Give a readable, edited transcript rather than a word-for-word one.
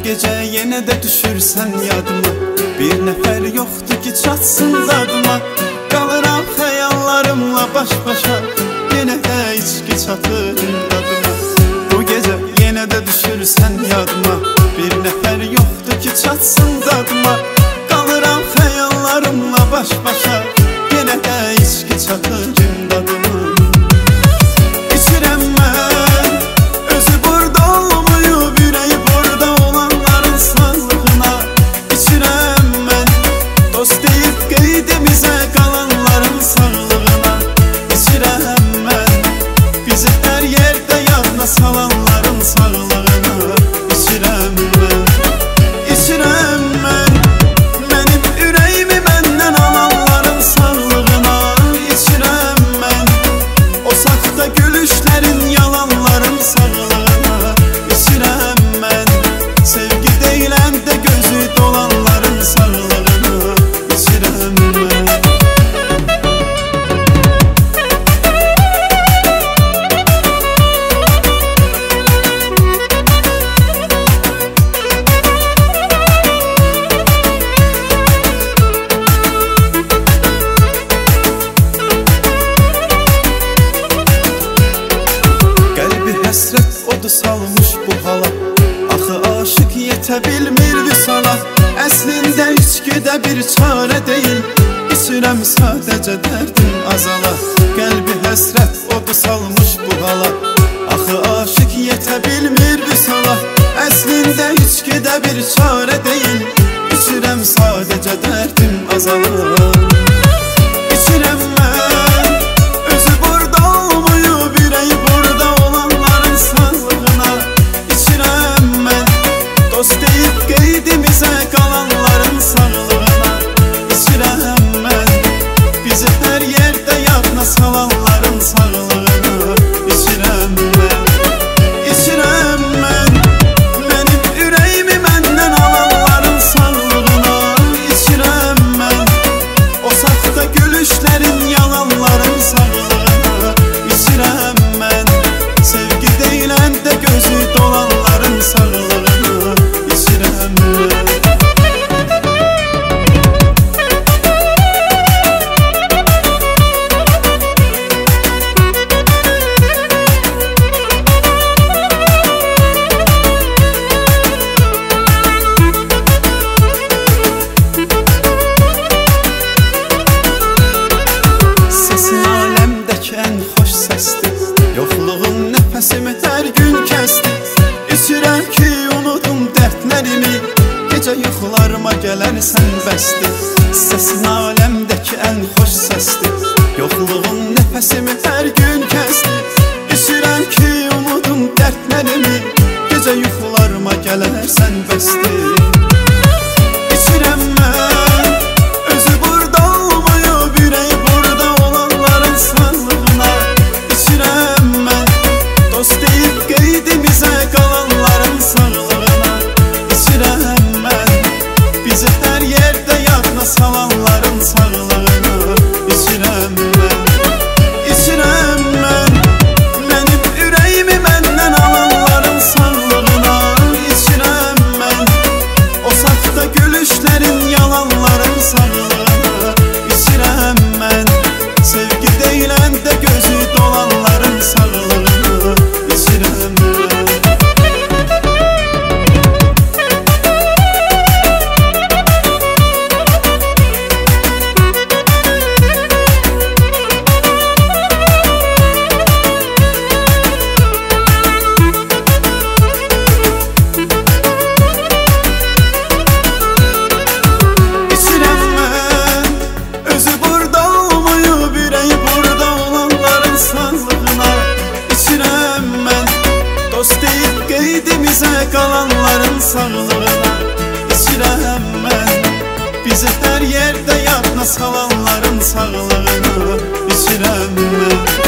gece yenə də düşürsən yadıma. Bir nəfər yoxdur ki çatsın dadıma. Qalıram xəyallarımla baş-başa, yenə də içki çatır dadıma. Bu gecə yenə də düşürsən yadıma. Bir nəfər yoxdur ki çatsın dadıma. Qalıram xəyallarımla baş-başa, yenə də içki çatır dadıma. İçirəm mən özü burada olmayıb, ürəyi burada olanların sağlığına. İçirəm mən dost deyib qeydimizə qalanların sağlığına. İçirəm mən bizi hər yerdə yadına salanların sağlığına. İçirəm mən, içirəm mən mənim ürəyimi məndən alanların sağlığına. İçirəm mən o saxta gülüşlərin, yalanların sağlığına. İçirəm mən sevgi deyilən də gözü dolanların sağlığına. İçirəm mən. Həsrət odu salmış bu hala, axı aşıq yetə bilmir vüsala. Əslində içkidə bir çarə deyil, içirəm sadəcə dərdim azala. Qəlbi həsrət odu salmış bu hala, axı aşıq yetə bilmir vüsala. Əslində içkidə bir çarə deyil, içirəm sadəcə dərdim azala. İçirəm mən özü burada olmayıb, ürəyi burada olanların sağlığına. İçirəm mən dost deyib qeydimizə qalanların sağlığına. İçirəm mən bizi hər yerdə yadına salanların sağlığına. İçirəm mən, içirəm mən mənim ürəyimi məndən alanların sağlığına. İçirəm mən o saxta gülüşlərin, yalanların sağlığına. İçirəm mən sevgi deyilən də gözü dolanların sağlığına. İçirəm mən. Səsin aləmdəki ən xoş səsdir, yoxluğun nəfəsimi hər gün kəsdi. İçirəm ki unudum dərdlərimi, gecə yuxularıma gələrsən bəsdir. Səsin aləmdəki ən xoş səsdir, yoxluğun nəfəsimi hər gün kəsdi. İçirəm ki unudum dərdlərimi, gecə yuxularıma gələrsən bəsdir. İçirəm mən özü burada olmayıb, ürəyi burada olanların sağlığına. İçirəm mən dost deyib qeydimizə qalanların sağlığına. İçirəm mən bizi hər yerdə yadına salanların sağlığına. İçirəm mən, içirəm mən mənim ürəyimi məndən alanların sağlığına. İçirəm mən o saxta gülüşlərin, yalanların sağlığına. İçirəm mən sevgi deyilən də gözü dolanların sağlığına. İçirəm mən. İçirəm mən özü burada olmayıb, ürəyi burada olanların sağlığına. İçirəm mən dost deyib qeydimizə qalanların sağlığına. İçirəm mən bizi hər yerdə yadına salanların sağlığına. İçirəm mən.